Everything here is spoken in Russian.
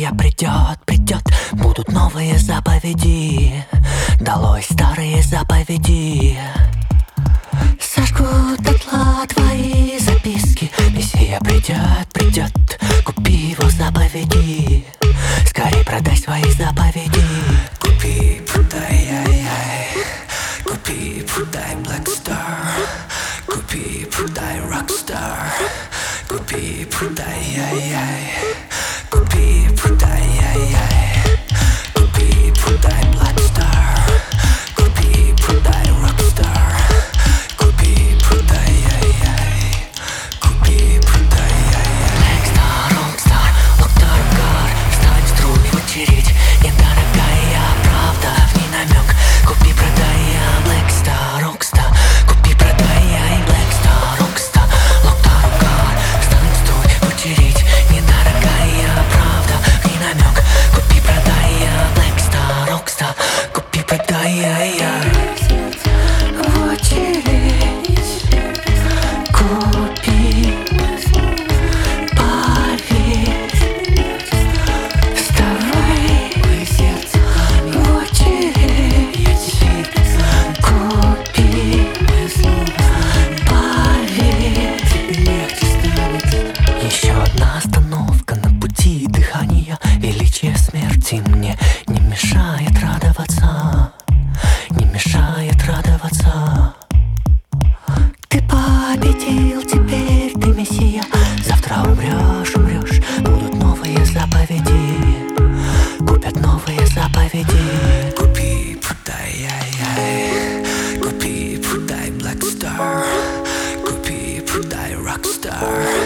Мессия придет, придет, будут новые заповеди. Долой старые заповеди. Сожгут дотла твои записки. Мессия придет, придет, купи его заповеди. Скорей продай свои заповеди. Купи, продай, ай-яй. Купи, продай Black Star. Купи, продай Rockstar. Купи, продай, ай-яй. Купи, продай, ай-яй. Купи, продай Black Star. Купи, продай Rockstar. Купи, продай, ай-яй. Купи, продай, ай-яй. Black Star, Rockstar, Lockdown Car. Встань в струй в очередь. Недорогая правда, в ней намек. Купи, продай, я Black Star, Rockstar. Купи, продай, я и Black Star, Rockstar. Lockdown Car. Встань в струй в очередь. Недорогая правда, в ней намек. Купи, продай, я Black Star, Rockstar. Купи, продай, я в очередь. Купи, поверь. Вставай в очередь. Купи, поверь. Еще одна остановка на пути дыхания. Величие смерти мне не мешает радоваться. Не мешает радоваться. Ты победил, теперь ты мессия. Завтра умрешь, умрешь. Будут новые заповеди. Купят новые заповеди. Купи, продай, ай-яй. Купи, продай Black Star. Купи, продай Rockstar.